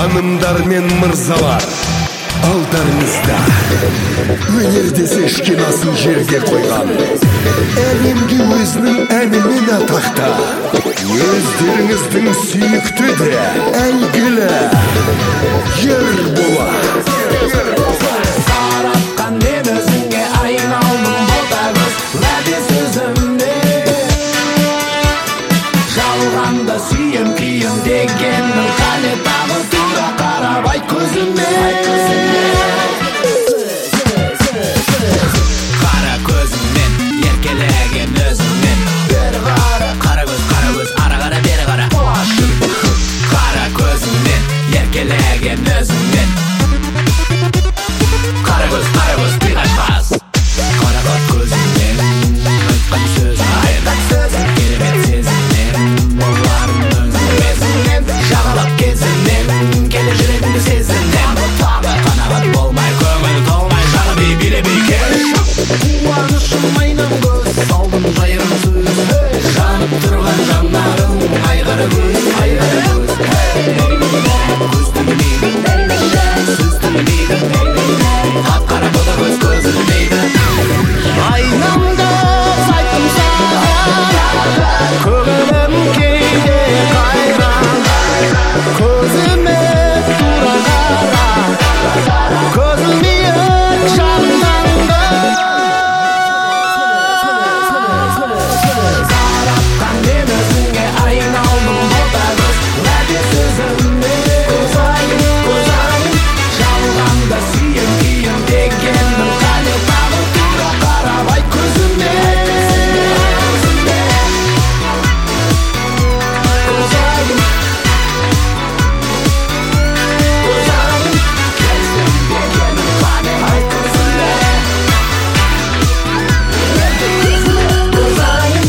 Ханымдар мен мырзалар, алдарыңызда өнерде сешкен асын жерге қойған, әлемге өзінің әнімен атақта, өздеріңіздің сүйікті де әйгілі Ерболат. Сарапқан мен өзіңе айналдым ботагөз ләбі сөзімде, жалғанда сүйем күйем дегеннің қане тағы тура қарап айт көзіме. Қара көзіммен еркелеген өзіңмен, бері қара, қара көз ара қара бері қара. Қара көзіммен еркелеген өзіңмен, қара көз қиғашпас. Қарақат көзіңмен айтқан сөзіңмен, керемет сезіммен, боларым өзіңмен, жағалап кезіммен, келе жүретінді сезімнен. Қанағат болмай көңіл толмай жаным билемей кел. Қуанышым айнам көз, салдым жайрым сөз, жанып тұрған жанарым айғары көз, көз тілмейді, сөз тілмейді, қап-қара бота көз көзілмейді. Айнамды сайттым саған, көңілім кейде қайран, көзіме тура қара, көзім биік жанымданды. Сарапқан мен өзіңе айналдым ботагөз ләбі сөзіме, көзайым, жалғанда сүйем күйем дегеннің қане тағы тура қарап айт көзіме. Көзайым, келсем дегеннің қане айт көзіме. Көзайым,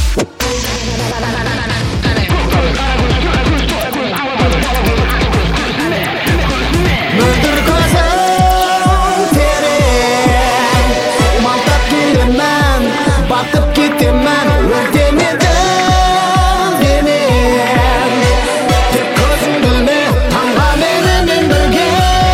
мөлдір көзің терең, малтап келемін, батып кетемін, өртенедім денем. Тек көзің білме, таңға менімен бірге.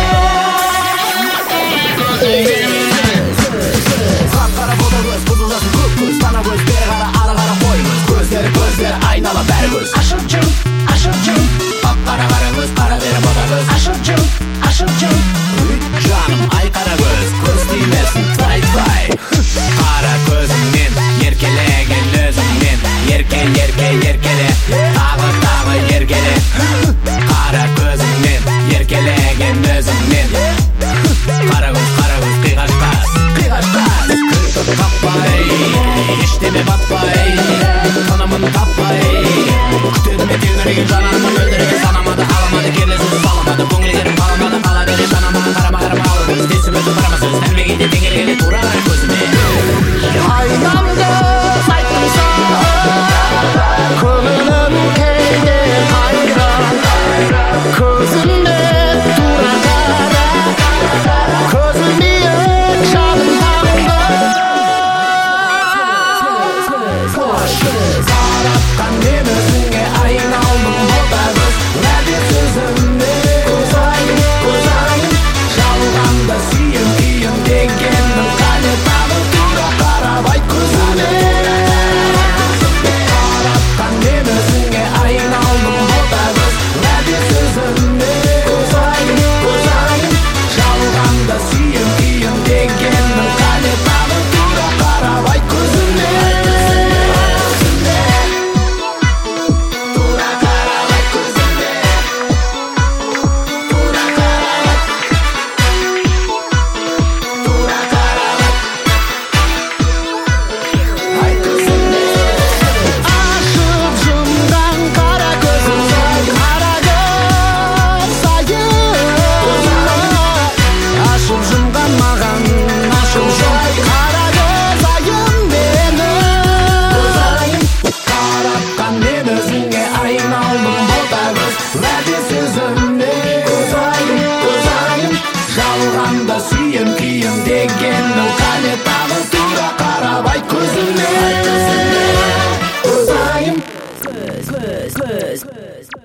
Қап-қара бота көз, бұзылдасын көк көз, тана көз, бері қара, ары қара қой көз, көздері айнала бәрі көз. Ашып жүр, қап-қара қара көз, қара бері бота көз. Ашып жүр, жаным ай қара көз тимесін, твай. Қара көзіңмен еркелеген өзіңмен, еркеле, тағы еркеле. Қара көзіңмен еркелеген өзіңмен, қара көз қиғашпас. Кірпік қаппай, ештеме батпай, тынымын таппай, күтеді ме теңіреген жанарыма, мөлдіреген санамады, аламады, керлі сөз саламады, көңілгерім қаламады, қала бере жанама, қарама алып көз, тесіп өтіп қарама сөз, әлмегейде теңелгелі тура көзіме. Айнамды сайттым саған, көңілім кейде қайран, көзіме тура қара, көзім биік жанымданды. Сарапқан мен өзіңе айналдым ботагөз ләбі сөзіме, көзайым, жалғанда сүйем күйем дегеннің қане тағы тура қарап айт көзіме. Сарапқан мен өзіңе айналдым ботагөз ләбі сөзіме, көзайым, жалғанда сүйем күйем дегеннің қане тағы тура қарап айт көзіме. Buzz.